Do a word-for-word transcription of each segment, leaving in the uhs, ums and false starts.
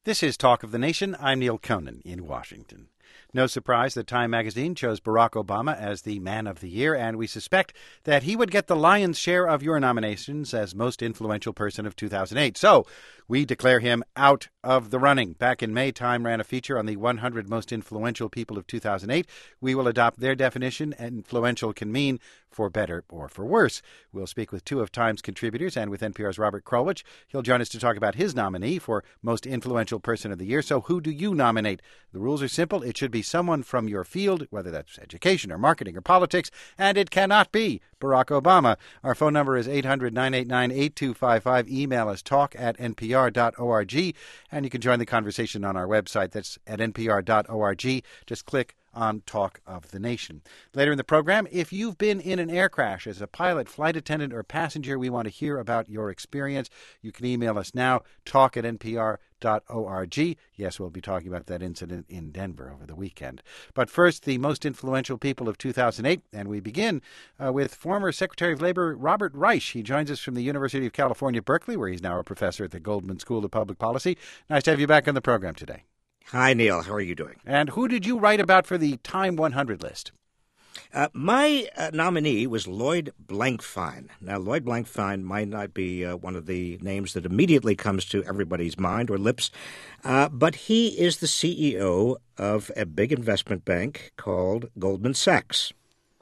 This is Talk of the Nation. I'm Neil Conan in Washington. No surprise that Time magazine chose Barack Obama as the Man of the Year, and we suspect that he would get the lion's share of your nominations as most influential person of two thousand eight. So we declare him out of the running. Back in May, Time ran a feature on the one hundred most influential people of two thousand eight. We will adopt their definition. Influential can mean for better or for worse. We'll speak with two of Time's contributors and with N P R's Robert Krulwich. He'll join us to talk about his nominee for most influential person of the year. So who do you nominate? The rules are simple. It should be someone from your field, whether that's education or marketing or politics, and it cannot be Barack Obama. Our phone number is eight hundred, nine eight nine, eight two five five. Email us talk at n p r dot org, and you can join the conversation on our website. That's at n p r dot org. Just click on Talk of the Nation. Later in the program, if you've been in an air crash as a pilot, flight attendant, or passenger, we want to hear about your experience. You can email us now, talk at n p r dot org. Yes, we'll be talking about that incident in Denver over the weekend. But first, the most influential people of two thousand eight, and we begin uh, with former Secretary of Labor Robert Reich. He joins us from the University of California, Berkeley, where he's now a professor at the Goldman School of Public Policy. Nice to have you back on the program today. Hi, Neil. How are you doing? And who did you write about for the Time one hundred list? Uh, my uh, nominee was Lloyd Blankfein. Now, Lloyd Blankfein might not be uh, one of the names that immediately comes to everybody's mind or lips, uh, but he is the C E O of a big investment bank called Goldman Sachs.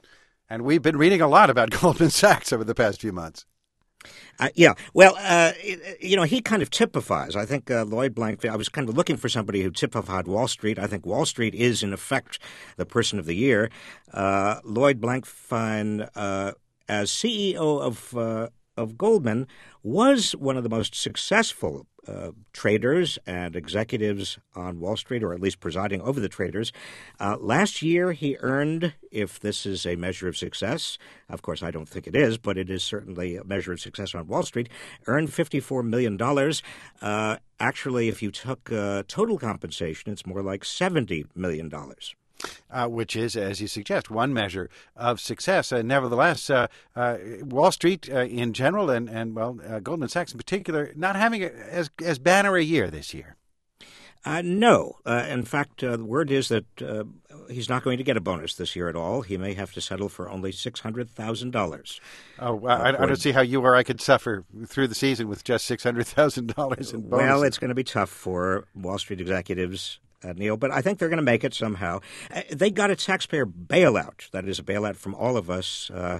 And we've been reading a lot about Goldman Sachs over the past few months. Uh, yeah, well, uh, you know, he kind of typifies. I think uh, Lloyd Blankfein, I was kind of looking for somebody who typified Wall Street. I think Wall Street is, in effect, the person of the year. Uh, Lloyd Blankfein, uh, as C E O of uh, of Goldman, was one of the most successful uh, traders and executives on Wall Street, or at least presiding over the traders. Uh, last year, he earned, if this is a measure of success, of course I don't think it is, but it is certainly a measure of success on Wall Street, earned fifty-four million dollars. Uh, actually, if you took uh, total compensation, it's more like seventy million dollars. Uh, which is, as you suggest, one measure of success. Uh, nevertheless, uh, uh, Wall Street uh, in general and, and well, uh, Goldman Sachs in particular, not having a, as, as banner a year this year. Uh, no. Uh, in fact, uh, the word is that uh, he's not going to get a bonus this year at all. He may have to settle for only six hundred thousand dollars. Oh, well, uh, I, I don't see how you or I could suffer through the season with just six hundred thousand dollars in bonuses. Well, it's going to be tough for Wall Street executives, Uh, Neil, but I think they're going to make it somehow. Uh, they got a taxpayer bailout. That is a bailout from all of us uh,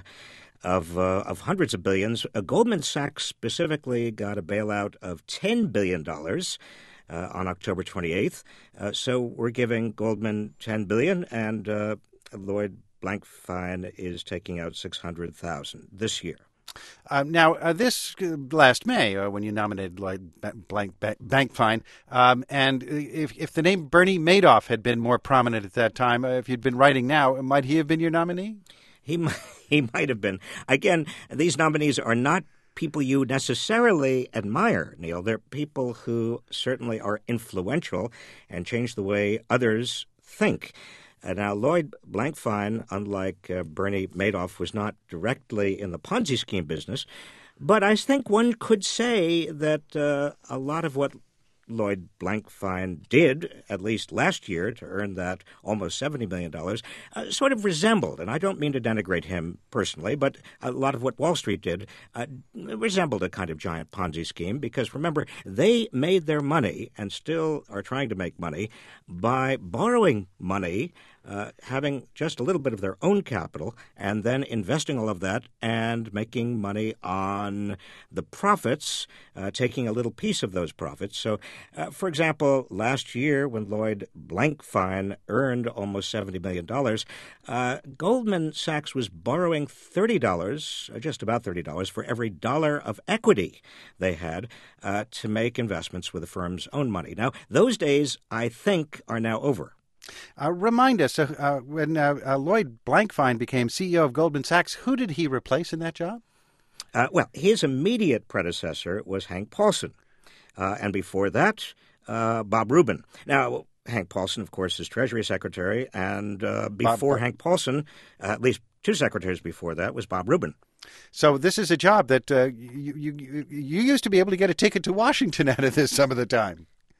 of uh, of hundreds of billions. Uh, Goldman Sachs specifically got a bailout of ten billion dollars uh, on October twenty-eighth. Uh, so we're giving Goldman ten billion dollars, and uh, Lloyd Blankfein is taking out six hundred thousand dollars this year. Uh, now, uh, this uh, last May, uh, when you nominated Lloyd Blank, Blankfein, um, and if, if the name Bernie Madoff had been more prominent at that time, uh, if you'd been writing now, might he have been your nominee? He might, he might have been. Again, these nominees are not people you necessarily admire, Neil. They're people who certainly are influential and change the way others think. Uh, now, Lloyd Blankfein, unlike uh, Bernie Madoff, was not directly in the Ponzi scheme business, but I think one could say that uh, a lot of what Lloyd Blankfein did, at least last year, to earn that almost seventy million dollars, uh, sort of resembled, and I don't mean to denigrate him personally, but a lot of what Wall Street did uh, resembled a kind of giant Ponzi scheme, because remember, they made their money and still are trying to make money by borrowing money, uh, having just a little bit of their own capital, and then investing all of that and making money on the profits, uh, taking a little piece of those profits. So, uh, for example, last year when Lloyd Blankfein earned almost seventy million dollars, uh, Goldman Sachs was borrowing thirty dollars, uh, just about thirty dollars, for every dollar of equity they had uh, to make investments with the firm's own money. Now, those days, I think, are now over. Uh, remind us, uh, uh, when uh, uh, Lloyd Blankfein became C E O of Goldman Sachs, who did he replace in that job? Uh, well, his immediate predecessor was Hank Paulson. Uh, and before that, uh, Bob Rubin. Now, Hank Paulson, of course, is Treasury Secretary, and uh, before Bob, Hank Paulson, uh, at least two secretaries before that, was Bob Rubin. So this is a job that uh, you, you you used to be able to get a ticket to Washington out of this some of the time.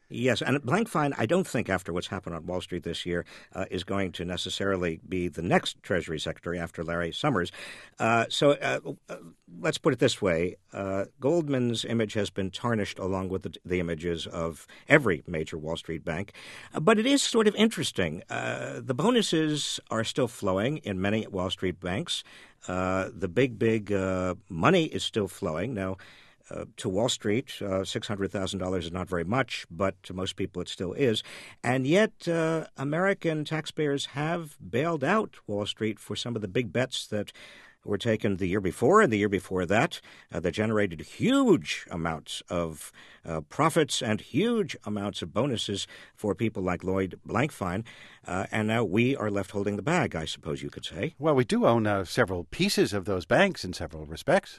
Yes, and Blankfein, I don't think, after what's happened on Wall Street this year, uh, is going to necessarily be the next Treasury Secretary after Larry Summers. Uh, so uh, uh, let's put it this way. Uh, Goldman's image has been tarnished along with the, the images of every major Wall Street bank. Uh, but it is sort of interesting. Uh, the bonuses are still flowing in many Wall Street banks. Uh, the big, big uh, money is still flowing. Now, Uh, to Wall Street, uh, six hundred thousand dollars is not very much, but to most people it still is. And yet uh, American taxpayers have bailed out Wall Street for some of the big bets that were taken the year before and the year before that. Uh, that generated huge amounts of uh, profits and huge amounts of bonuses for people like Lloyd Blankfein. Uh, and now we are left holding the bag, I suppose you could say. Well, we do own uh, several pieces of those banks in several respects.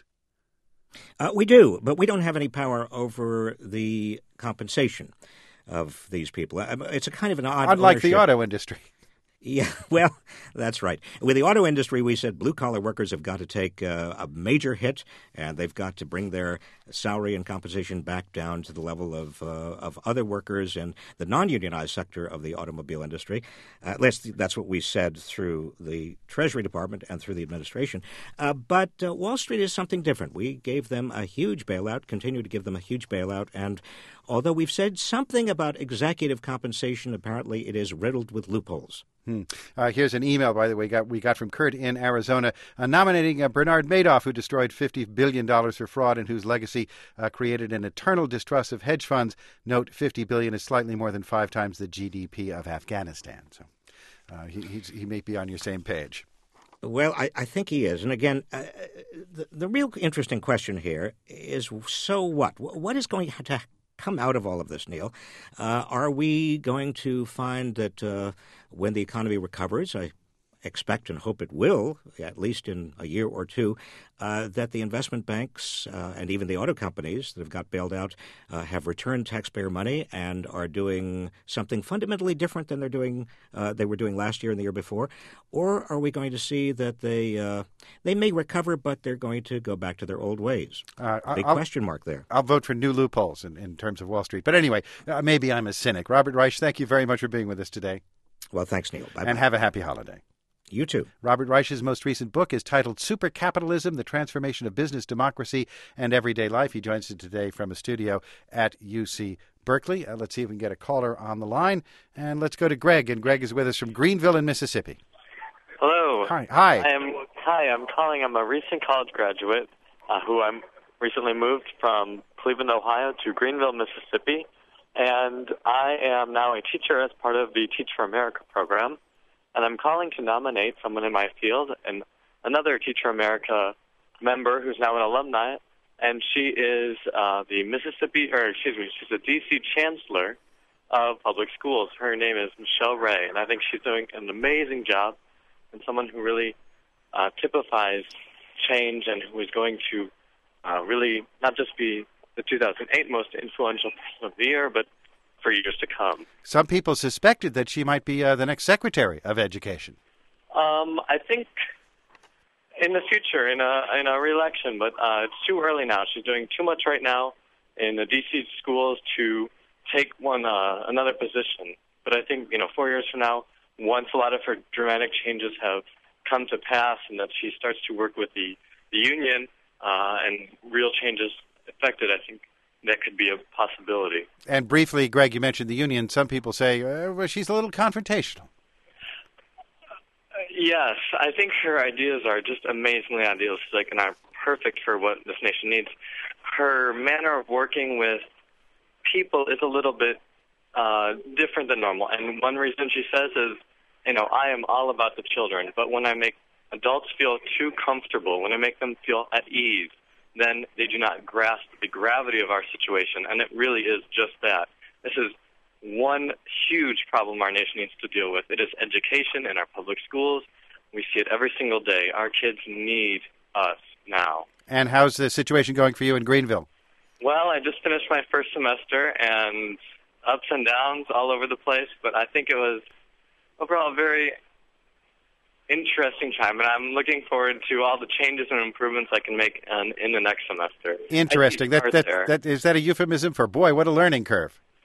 Uh, we do, but we don't have any power over the compensation of these people. It's a kind of an odd Unlike ownership. the auto industry. Yeah, well, that's right. With the auto industry, we said blue-collar workers have got to take uh, a major hit, and they've got to bring their salary and compensation back down to the level of uh, of other workers in the non-unionized sector of the automobile industry. Uh, at least that's what we said through the Treasury Department and through the administration. Uh, but uh, Wall Street is something different. We gave them a huge bailout, continue to give them a huge bailout, and although we've said something about executive compensation, apparently it is riddled with loopholes. Hmm. Uh, here's an email, by the way, got, we got from Kurt in Arizona, uh, nominating uh, Bernard Madoff, who destroyed fifty billion dollars for fraud and whose legacy uh, created an eternal distrust of hedge funds. Note, fifty billion dollars is slightly more than five times the G D P of Afghanistan. So uh, he, he's, he may be on your same page. Well, I, I think he is. And again, uh, the, the real interesting question here is, so what? What is going to come out of all of this, Neil? Uh, are we going to find that uh, when the economy recovers, I expect and hope it will, at least in a year or two, uh, that the investment banks uh, and even the auto companies that have got bailed out uh, have returned taxpayer money and are doing something fundamentally different than they're doing uh, they were doing last year and the year before? Or are we going to see that they uh, they may recover, but they're going to go back to their old ways? Uh, Big I'll, question mark there. I'll vote for new loopholes in, in terms of Wall Street. But anyway, uh, maybe I'm a cynic. Robert Reich, thank you very much for being with us today. Well, thanks, Neil. Bye-bye. And have a happy holiday. You too. Robert Reich's most recent book is titled Supercapitalism, The Transformation of Business, Democracy, and Everyday Life. He joins us today from a studio at U C Berkeley. Uh, let's see if we can get a caller on the line. And let's go to Greg. And Greg is with us from Greenville in Mississippi. Hello. Hi. Hi. I am, hi, I'm calling. I'm a recent college graduate uh, who I'm recently moved from Cleveland, Ohio to Greenville, Mississippi. And I am now a teacher as part of the Teach for America program. And I'm calling to nominate someone in my field, and another Teach for America member who's now an alumni, and she is uh, the Mississippi, or excuse me, she's a D C Chancellor of Public Schools. Her name is Michelle Ray, and I think she's doing an amazing job, and someone who really uh, typifies change and who is going to uh, really not just be the two thousand eight most influential person of the year, but for years to come. Some people suspected that she might be uh, the next Secretary of Education. Um, I think in the future, in a in a re-election, but uh, it's too early now. She's doing too much right now in the D C schools to take one uh, another position. But I think, you know, four years from now, once a lot of her dramatic changes have come to pass and that she starts to work with the, the union uh, and real changes affected, I think that could be a possibility. And briefly, Greg, you mentioned the union. Some people say uh, well, she's a little confrontational. Uh, yes, I think her ideas are just amazingly idealistic and are perfect for what this nation needs. Her manner of working with people is a little bit uh, different than normal. And one reason she says is, you know, I am all about the children, but when I make adults feel too comfortable, when I make them feel at ease, then they do not grasp the gravity of our situation. And it really is just that. This is one huge problem our nation needs to deal with. It is education in our public schools. We see it every single day. Our kids need us now. And how's the situation going for you in Greenville? Well, I just finished my first semester, and ups and downs all over the place, but I think it was overall a very interesting time, and I'm looking forward to all the changes and improvements I can make in, in the next semester. Interesting. That, that, that, is that a euphemism for, boy, what a learning curve?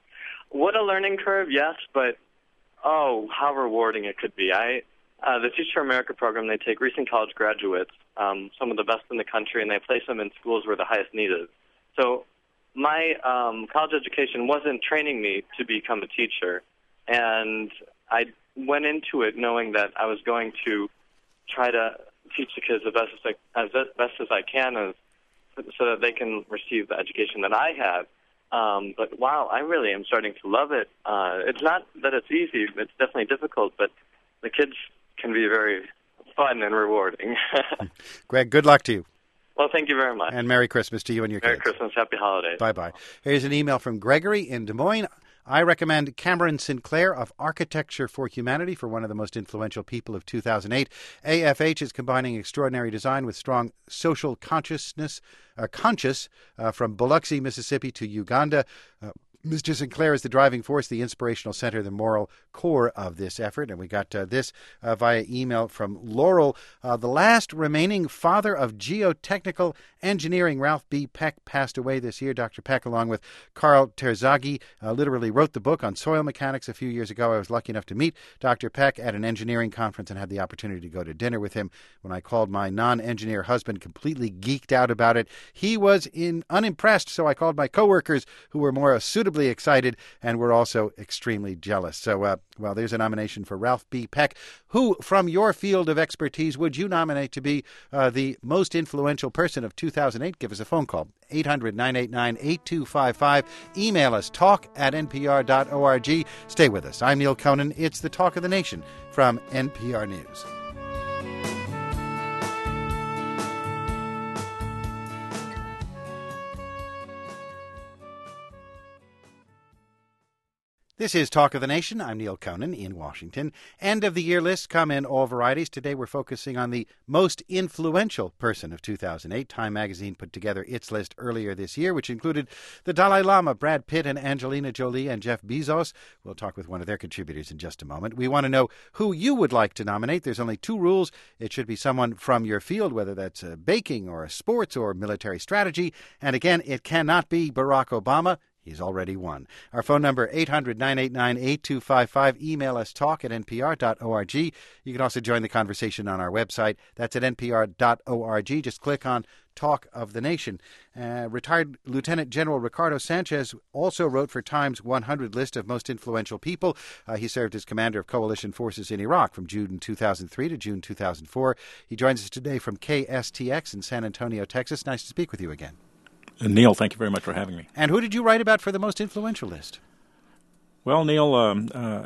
what a learning curve, yes, but oh, how rewarding it could be. I uh, the Teach for America program, they take recent college graduates, um, some of the best in the country, and they place them in schools where the highest need is. So my um, college education wasn't training me to become a teacher, and I went into it knowing that I was going to try to teach the kids the best as, I, as best as I can, as, so that they can receive the education that I had. Um, but wow, I really am starting to love it. Uh, it's not that it's easy; it's definitely difficult. But the kids can be very fun and rewarding. Greg, good luck to you. Well, thank you very much. And Merry Christmas to you and your Merry kids. Merry Christmas, Happy Holidays. Bye-bye. Here's an email from Gregory in Des Moines. I recommend Cameron Sinclair of Architecture for Humanity for one of the most influential people of two thousand eight. A F H is combining extraordinary design with strong social consciousness, uh, conscious uh, from Biloxi, Mississippi to Uganda. Uh, Mister Sinclair is the driving force, the inspirational center, the moral core of this effort. And we got uh, this uh, via email from Laurel. Uh, the last remaining father of geotechnical engineering, Ralph B. Peck, passed away this year. Doctor Peck, along with Carl Terzaghi, uh, literally wrote the book on soil mechanics a few years ago. I was lucky enough to meet Doctor Peck at an engineering conference and had the opportunity to go to dinner with him. When I called my non-engineer husband, completely geeked out about it, he was in unimpressed, so I called my coworkers, who were more suitably excited and were also extremely jealous. So, uh, well, there's a nomination for Ralph B. Peck. Who, from your field of expertise, would you nominate to be uh, the most influential person of two thousand eight? Give us a phone call, eight hundred, nine eight nine, eight two five five. Email us, talk at n p r dot org. Stay with us. I'm Neil Conan. It's the Talk of the Nation from N P R News. This is Talk of the Nation. I'm Neil Conan in Washington. End of the year lists come in all varieties. Today we're focusing on the most influential person of two thousand eight. Time magazine put together its list earlier this year, which included the Dalai Lama, Brad Pitt, and Angelina Jolie, and Jeff Bezos. We'll talk with one of their contributors in just a moment. We want to know who you would like to nominate. There's only two rules. It should be someone from your field, whether that's uh, baking or sports or military strategy. And again, it cannot be Barack Obama. He's already won. Our phone number, eight hundred, nine eight nine, eight two five five. Email us, talk at n p r dot org. You can also join the conversation on our website. That's at n p r dot org. Just click on Talk of the Nation. Uh, retired Lieutenant General Ricardo Sanchez also wrote for Time's one hundred list of most influential people. Uh, he served as commander of coalition forces in Iraq from June two thousand three to June two thousand four. He joins us today from K S T X in San Antonio, Texas. Nice to speak with you again. Neil, thank you very much for having me. And who did you write about for the most influential list? Well, Neil, um, uh,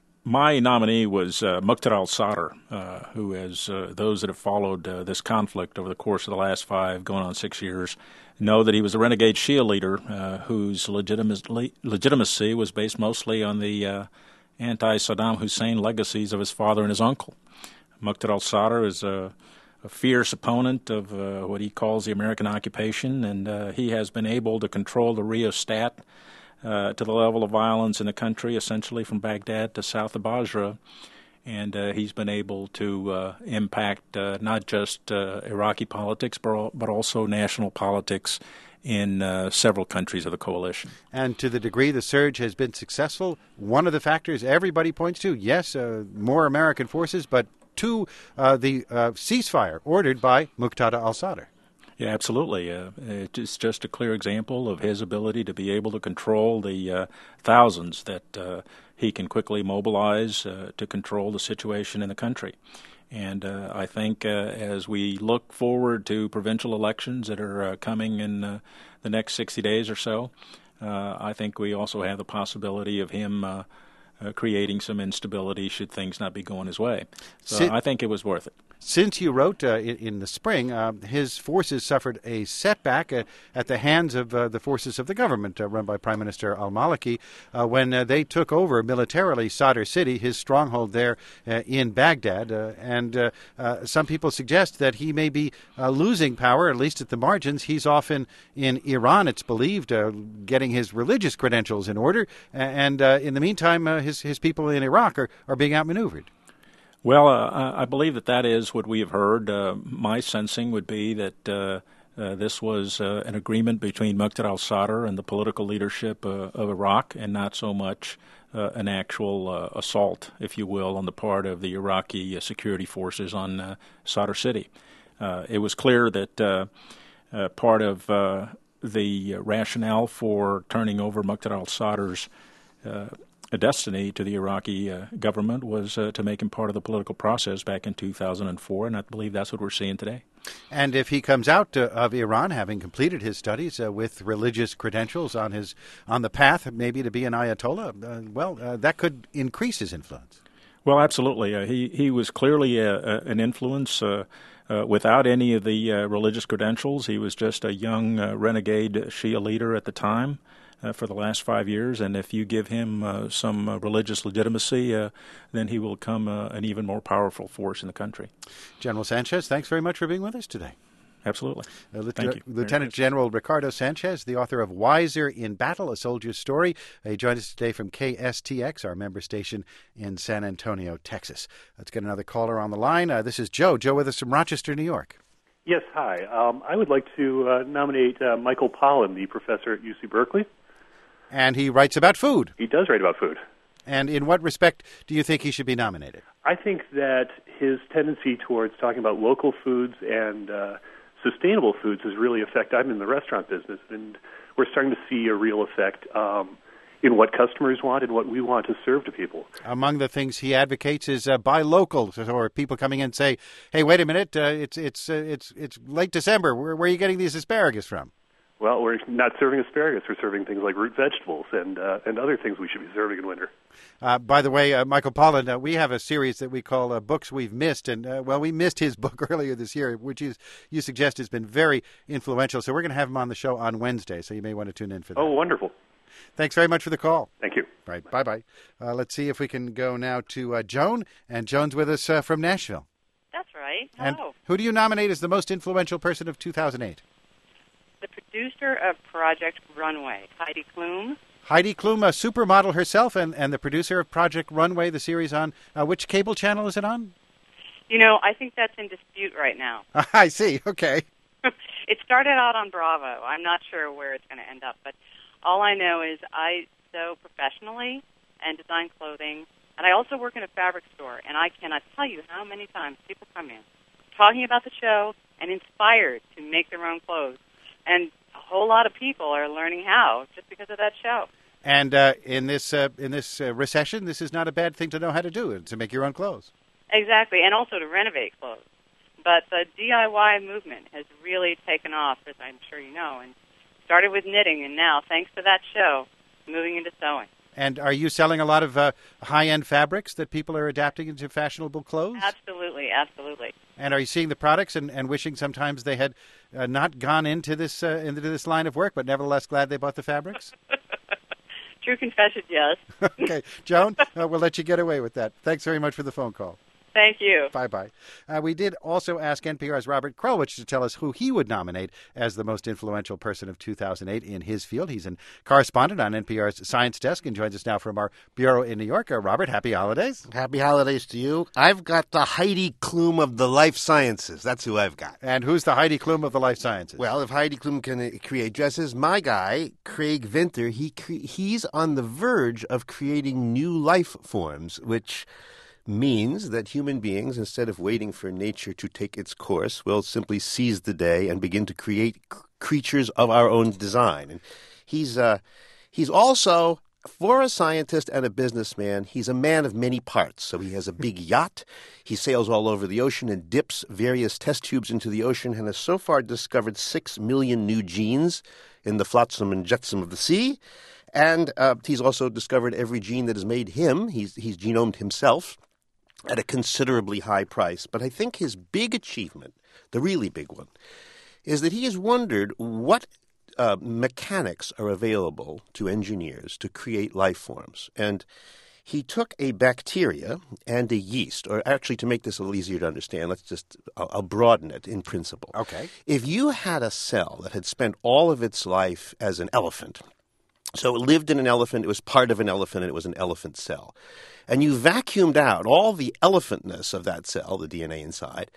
my nominee was uh, Muqtada al-Sadr, uh, who, as uh, those that have followed uh, this conflict over the course of the last five, going on six years, know that he was a renegade Shia leader uh, whose legitimacy, legitimacy was based mostly on the uh, anti-Saddam Hussein legacies of his father and his uncle. Muqtada al-Sadr is a a fierce opponent of uh, what he calls the American occupation, and uh, he has been able to control the rheostat uh, to the level of violence in the country, essentially from Baghdad to south of Basra. And uh, he's been able to uh, impact uh, not just uh, Iraqi politics, but, but also national politics in uh, several countries of the coalition. And to the degree the surge has been successful, one of the factors everybody points to, yes, uh, more American forces, but to uh, the uh, ceasefire ordered by Muqtada al-Sadr. Yeah, absolutely. Uh, it's just a clear example of his ability to be able to control the uh, thousands that uh, he can quickly mobilize uh, to control the situation in the country. And uh, I think uh, as we look forward to provincial elections that are uh, coming in uh, the next sixty days or so, uh, I think we also have the possibility of him uh, Uh, creating some instability should things not be going his way. So Sin- I think it was worth it. Since you wrote uh, in, in the spring, uh, his forces suffered a setback uh, at the hands of uh, the forces of the government uh, run by Prime Minister al-Maliki uh, when uh, they took over militarily Sadr City, his stronghold there uh, in Baghdad. Uh, and uh, uh, some people suggest that he may be uh, losing power, at least at the margins. He's often in Iran, it's believed, uh, getting his religious credentials in order. And uh, in the meantime, uh, his, his people in Iraq are, are being outmaneuvered. Well, uh, I believe that that is what we have heard. Uh, my sensing would be that uh, Uh, this was uh, an agreement between Muqtada al-Sadr and the political leadership uh, of Iraq, and not so much uh, an actual uh, assault, if you will, on the part of the Iraqi uh, security forces on uh, Sadr City. Uh, it was clear that uh, uh, part of uh, the rationale for turning over Muqtada al-Sadr's uh, destiny to the Iraqi uh, government was uh, to make him part of the political process back in two thousand four, and I believe that's what we're seeing today. And if he comes out uh, of Iran, having completed his studies uh, with religious credentials on his on the path, maybe to be an Ayatollah, uh, well, uh, that could increase his influence. Well, absolutely. Uh, he he was clearly a, a, an influence uh, uh, without any of the uh, religious credentials. He was just a young uh, renegade Shia leader at the time. Uh, for the last five years, and if you give him uh, some uh, religious legitimacy, uh, then he will become uh, an even more powerful force in the country. General Sanchez, thanks very much for being with us today. Absolutely. Uh, Lieutenant, Thank you. Lieutenant General Ricardo Sanchez, the author of Wiser in Battle, A Soldier's Story. Uh, he joined us today from K S T X, our member station in San Antonio, Texas. Let's get another caller on the line. Uh, this is Joe. Joe with us from Rochester, New York. Yes, hi. Um, I would like to uh, nominate uh, Michael Pollan, the professor at U C Berkeley. And he writes about food. He does write about food. And in what respect do you think he should be nominated? I think that his tendency towards talking about local foods and uh, sustainable foods has really affected. I'm in the restaurant business, and we're starting to see a real effect um, in what customers want and what we want to serve to people. Among the things he advocates is uh, buy local, or people coming in and say, "Hey, wait a minute, uh, it's it's uh, it's it's late December. Where, where are you getting these asparagus from?" Well, we're not serving asparagus. We're serving things like root vegetables and uh, and other things we should be serving in winter. Uh, by the way, uh, Michael Pollan, uh, we have a series that we call uh, Books We've Missed. And, uh, well, we missed his book earlier this year, which is, you suggest has been very influential. So we're going to have him on the show on Wednesday, so you may want to tune in for that. Oh, wonderful. Thanks very much for the call. Thank you. All right, bye-bye. Uh, let's see if we can go now to uh, Joan. And Joan's with us uh, from Nashville. That's right. Hello. And who do you nominate as the most influential person of two thousand eight? The producer of Project Runway, Heidi Klum. Heidi Klum, a supermodel herself, and, and the producer of Project Runway, the series on, uh, which cable channel is it on? You know, I think that's in dispute right now. I see, okay. It started out on Bravo. I'm not sure where it's going to end up, but all I know is I sew professionally and design clothing, and I also work in a fabric store, and I cannot tell you how many times people come in talking about the show and inspired to make their own clothes. And a whole lot of people are learning how just because of that show. And uh, in this uh, in this uh, recession, this is not a bad thing to know how to do, to make your own clothes. Exactly, and also to renovate clothes. But the D I Y movement has really taken off, as I'm sure you know, and started with knitting, and now, thanks to that show, moving into sewing. And are you selling a lot of uh, high-end fabrics that people are adapting into fashionable clothes? Absolutely, absolutely. And are you seeing the products and, and wishing sometimes they had uh, not gone into this uh, into this line of work, but nevertheless glad they bought the fabrics? True confession, yes. Okay, Joan, uh, we'll let you get away with that. Thanks very much for the phone call. Thank you. Bye-bye. Uh, we did also ask N P R's Robert Krulwich to tell us who he would nominate as the most influential person of two thousand eight in his field. He's a correspondent on N P R's Science Desk and joins us now from our bureau in New York. Uh, Robert, happy holidays. Happy holidays to you. I've got the Heidi Klum of the life sciences. That's who I've got. And who's the Heidi Klum of the life sciences? Well, if Heidi Klum can uh, create dresses, my guy, Craig Venter, he cre- he's on the verge of creating new life forms, which means that human beings, instead of waiting for nature to take its course, will simply seize the day and begin to create c- creatures of our own design. And he's uh, he's also, for a scientist and a businessman, he's a man of many parts. So he has a big yacht. He sails all over the ocean and dips various test tubes into the ocean and has so far discovered six million new genes in the flotsam and jetsam of the sea. And uh, he's also discovered every gene that has made him. He's he's genomed himself at a considerably high price. But I think his big achievement, the really big one, is that he has wondered what uh, mechanics are available to engineers to create life forms. And he took a bacteria and a yeast, or actually to make this a little easier to understand, let's just, I'll, I'll broaden it in principle. Okay. If you had a cell that had spent all of its life as an elephant, so it lived in an elephant, it was part of an elephant, and it was an elephant cell. And you vacuumed out all the elephantness of that cell, the D N A inside,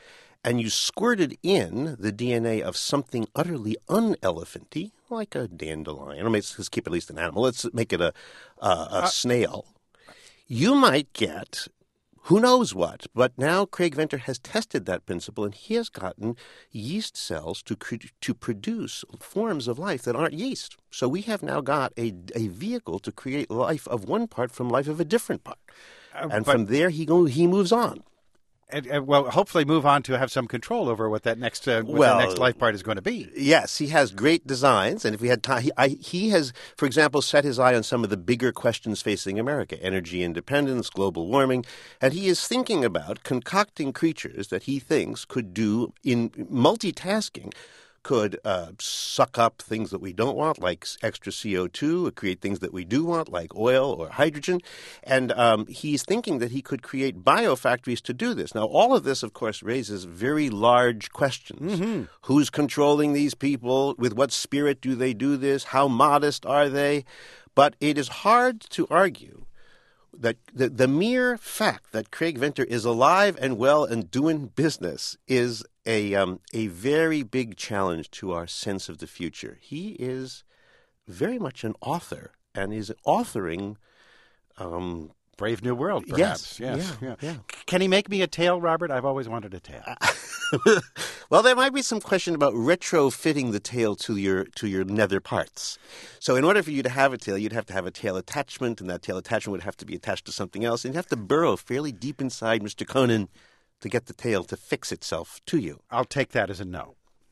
and you squirted in the D N A of something utterly un-elephanty, like a dandelion, or let's, let's keep at least an animal, let's make it a, a, a uh, snail, you might get who knows what. But now Craig Venter has tested that principle, and he has gotten yeast cells to to produce forms of life that aren't yeast. So we have now got a, a vehicle to create life of one part from life of a different part. Uh, and from there, he go, he moves on. And, and, well, hopefully move on to have some control over what that next uh, what well, the next life part is going to be. Yes, he has great designs, and if we had time, he, I, he has, for example, set his eye on some of the bigger questions facing America: energy independence, global warming, and he is thinking about concocting creatures that he thinks could do in multitasking. Could uh, suck up things that we don't want, like extra C O two, or create things that we do want, like oil or hydrogen. And um, he's thinking that he could create biofactories to do this. Now, all of this, of course, raises very large questions. Mm-hmm. Who's controlling these people? With what spirit do they do this? How modest are they? But it is hard to argue that the, the mere fact that Craig Venter is alive and well and doing business is a um, a very big challenge to our sense of the future. He is very much an author and is authoring um, Brave New World, perhaps. Yes, yes. Yeah, Yeah. yeah. Can he make me a tail, Robert? I've always wanted a tail. Well, there might be some question about retrofitting the tail to your to your nether parts. So in order for you to have a tail, you'd have to have a tail attachment, and that tail attachment would have to be attached to something else. And you'd have to burrow fairly deep inside Mister Conan to get the tail to fix itself to you. I'll take that as a no.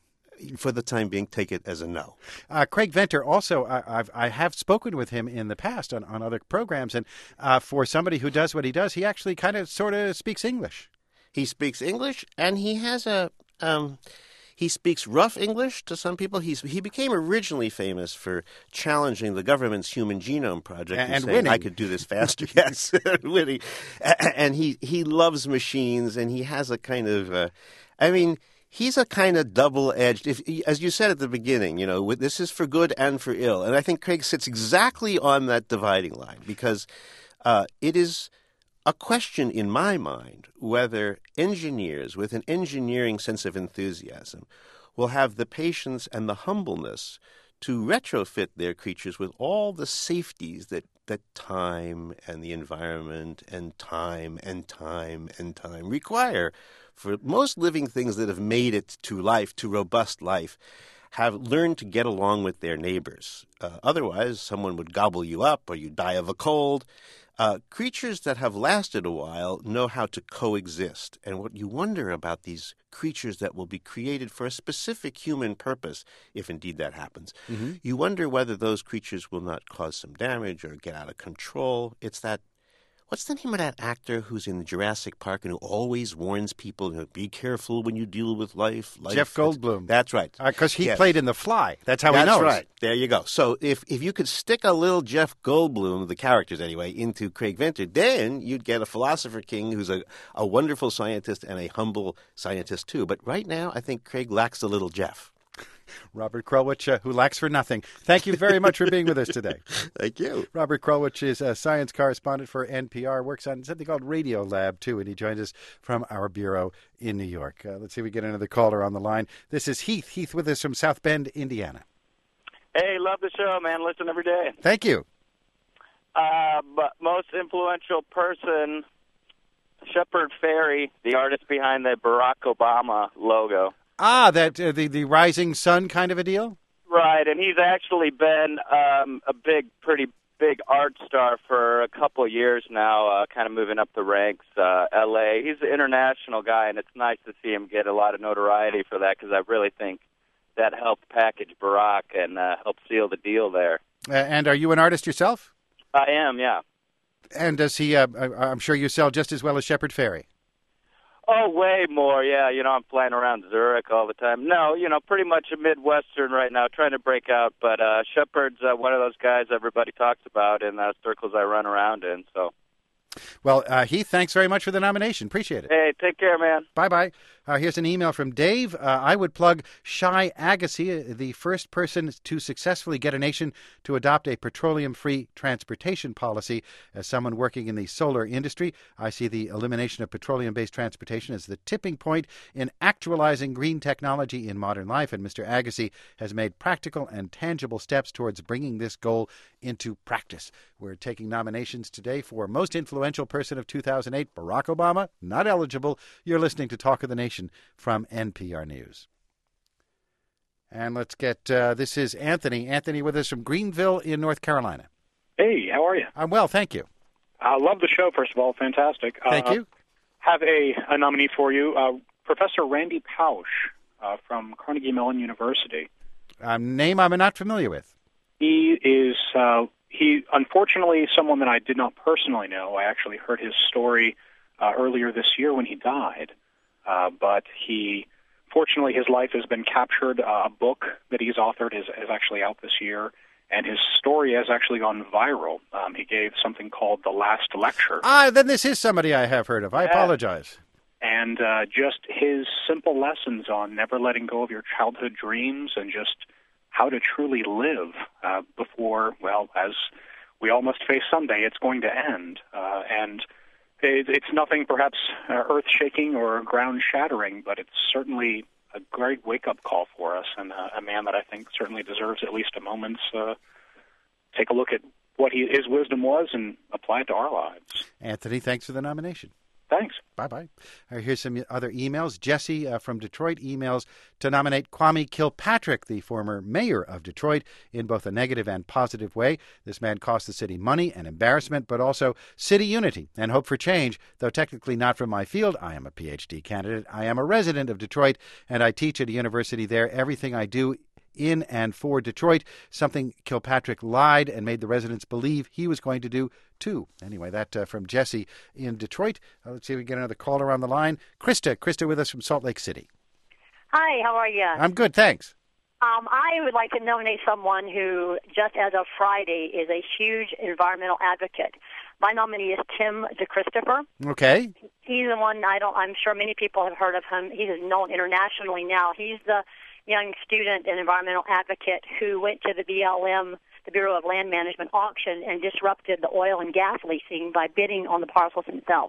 For the time being, take it as a no. Uh, Craig Venter, also, I, I've, I have spoken with him in the past on, on other programs, and uh, for somebody who does what he does, he actually kind of sort of speaks English. He speaks English, and he has a... Um, he speaks rough English to some people. He's He became originally famous for challenging the government's Human Genome Project and, and saying, winning. I could do this faster. Yes, winning. And he, he loves machines, and he has a kind of... Uh, I mean... He's a kind of double-edged, if, as you said at the beginning, you know, this is for good and for ill. And I think Craig sits exactly on that dividing line because uh, it is a question in my mind whether engineers with an engineering sense of enthusiasm will have the patience and the humbleness to retrofit their creatures with all the safeties that, that time and the environment and time and time and time require. For most living things that have made it to life, to robust life, have learned to get along with their neighbors. Uh, otherwise, someone would gobble you up or you die of a cold. Uh, creatures that have lasted a while know how to coexist. And what you wonder about these creatures that will be created for a specific human purpose, if indeed that happens, mm-hmm. you wonder whether those creatures will not cause some damage or get out of control. It's that What's the name of that actor who's in Jurassic Park and who always warns people, you know, be careful when you deal with life? life Jeff Goldblum. That's, that's right. Because uh, he yes. played in The Fly. That's how that's he knows. That's right. There you go. So if, if you could stick a little Jeff Goldblum, the characters anyway, into Craig Venter, then you'd get a philosopher king who's a, a wonderful scientist and a humble scientist too. But right now, I think Craig lacks a little Jeff. Robert Krulwich, uh, who lacks for nothing. Thank you very much for being with us today. Thank you. Robert Krulwich is a science correspondent for N P R, works on something called Radio Lab, too, and he joins us from our bureau in New York. Uh, let's see if we get another caller on the line. This is Heath. Heath with us from South Bend, Indiana. Hey, love the show, man. Listen every day. Thank you. Uh, but most influential person, Shepard Fairey, the artist behind the Barack Obama logo. Ah, that uh, the the rising sun kind of a deal? Right, and he's actually been um, a big, pretty big art star for a couple of years now, uh, kind of moving up the ranks. Uh, L A, he's an international guy, and it's nice to see him get a lot of notoriety for that because I really think that helped package Barack and uh, helped seal the deal there. Uh, and are you an artist yourself? I am, yeah. And does he? Uh, I'm sure you sell just as well as Shepard Fairey. Oh, way more, yeah. You know, I'm flying around Zurich all the time. No, you know, pretty much a Midwestern right now, trying to break out. But uh, Shepard's uh, one of those guys everybody talks about in uh, circles I run around in. So, well, uh, Heath, thanks very much for the nomination. Appreciate it. Hey, take care, man. Bye-bye. Uh, here's an email from Dave. Uh, I would plug Shai Agassi, the first person to successfully get a nation to adopt a petroleum-free transportation policy. As someone working in the solar industry, I see the elimination of petroleum-based transportation as the tipping point in actualizing green technology in modern life, and Mister Agassi has made practical and tangible steps towards bringing this goal into practice. We're taking nominations today for Most Influential Person of two thousand eight, Barack Obama, not eligible. You're listening to Talk of the Nation from N P R News. And let's get, uh, this is Anthony. Anthony with us from Greenville in North Carolina. Hey, how are you? I'm well, thank you. I love the show, first of all. Fantastic. Thank uh, you. Have a, a nominee for you, uh, Professor Randy Pausch uh, from Carnegie Mellon University. A name I'm not familiar with. He is, uh, he unfortunately, someone that I did not personally know. I actually heard his story uh, earlier this year when he died. Uh, but he, fortunately, his life has been captured. Uh, a book that he's authored is, is actually out this year, and his story has actually gone viral. Um, he gave something called The Last Lecture. Ah, then this is somebody I have heard of. I yeah. apologize. And uh, just his simple lessons on never letting go of your childhood dreams and just how to truly live uh, before, well, as we all must face someday, it's going to end. Uh, and it's nothing perhaps uh, earth-shaking or ground-shattering, but it's certainly a great wake-up call for us, and uh, a man that I think certainly deserves at least a moment's uh, take a look at what he, his wisdom was and apply it to our lives. Anthony, thanks for the nomination. Thanks. Bye-bye. Uh, here's some other emails. Jesse uh, from Detroit emails to nominate Kwame Kilpatrick, the former mayor of Detroit, in both a negative and positive way. This man cost the city money and embarrassment, but also city unity and hope for change. Though technically not from my field, I am a P H D candidate. I am a resident of Detroit, and I teach at a university there. Everything I do in and for Detroit, something Kilpatrick lied and made the residents believe he was going to do, too. Anyway, that uh, from Jesse in Detroit. Uh, let's see if we can get another caller on the line. Krista. Krista with us from Salt Lake City. Hi, how are you? I'm good, thanks. Um, I would like to nominate someone who, just as of Friday, is a huge environmental advocate. My nominee is Tim DeChristopher. Okay. He's the one, I don't, I'm sure many people have heard of him. He's known internationally now. He's the young student and environmental advocate who went to the B L M, the Bureau of Land Management auction, and disrupted the oil and gas leasing by bidding on the parcels himself.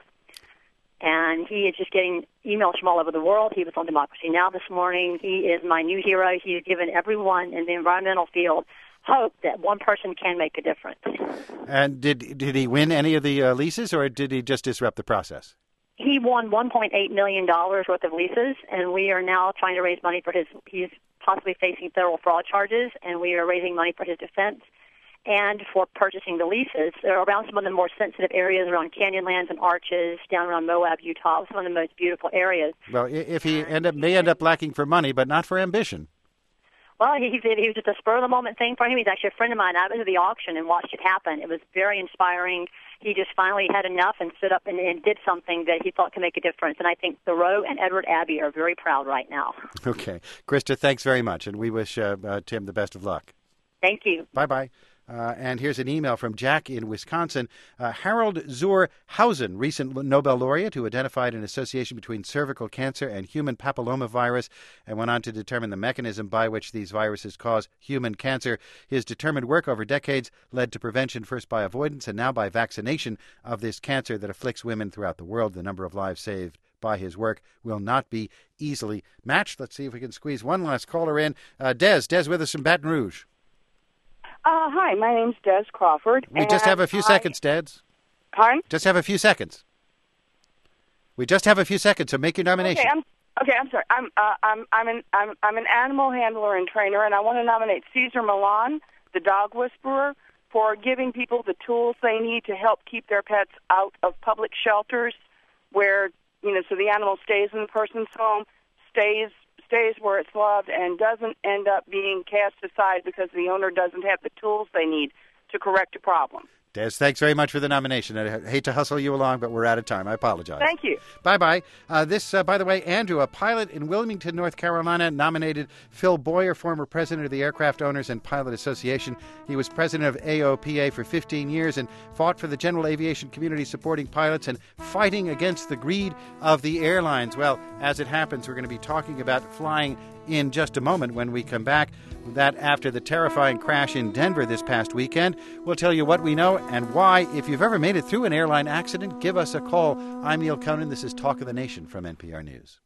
And he is just getting emails from all over the world. He was on Democracy Now! This morning. He is my new hero. He has given everyone in the environmental field hope that one person can make a difference. And did did he win any of the uh, leases, or did he just disrupt the process? He won one point eight million dollars worth of leases, and we are now trying to raise money for his, he's possibly facing federal fraud charges, and we are raising money for his defense and for purchasing the leases. They're around some of the more sensitive areas around Canyonlands and Arches, down around Moab, Utah, some of the most beautiful areas. Well, if he end up, may end up lacking for money, but not for ambition. Well, he, he did. He was just a spur-of-the-moment thing for him. He's actually a friend of mine. I was at the auction and watched it happen. It was very inspiring. He just finally had enough and stood up and, and did something that he thought could make a difference. And I think Thoreau and Edward Abbey are very proud right now. Okay. Krista, thanks very much, and we wish uh, uh, Tim the best of luck. Thank you. Bye-bye. Uh, and here's an email from Jack in Wisconsin. Uh, Harold Zurhausen, recent Nobel laureate who identified an association between cervical cancer and human papillomavirus and went on to determine the mechanism by which these viruses cause human cancer. His determined work over decades led to prevention first by avoidance and now by vaccination of this cancer that afflicts women throughout the world. The number of lives saved by his work will not be easily matched. Let's see if we can squeeze one last caller in. Uh, Des, Des with us from Baton Rouge. Uh, hi, my name's Des Crawford. We just have a few I... seconds, Des. Pardon? Just have a few seconds. We just have a few seconds, so make your nomination. Okay, I'm okay. I'm sorry. I'm uh, I'm I'm an I'm I'm an animal handler and trainer, and I want to nominate Cesar Millan, the dog whisperer, for giving people the tools they need to help keep their pets out of public shelters, where you know, so the animal stays in the person's home, stays. stays where it's loved, and doesn't end up being cast aside because the owner doesn't have the tools they need to correct a problem. Des, thanks very much for the nomination. I hate to hustle you along, but we're out of time. I apologize. Thank you. Bye-bye. Uh, this, uh, by the way, Andrew, a pilot in Wilmington, North Carolina, nominated Phil Boyer, former president of the Aircraft Owners and Pilot Association. He was president of A O P A for fifteen years and fought for the general aviation community, supporting pilots and fighting against the greed of the airlines. Well, as it happens, we're going to be talking about flying in just a moment when we come back. That after the terrifying crash in Denver this past weekend. We'll tell you what we know and why. If you've ever made it through an airline accident, give us a call. I'm Neil Conan. This is Talk of the Nation from N P R News.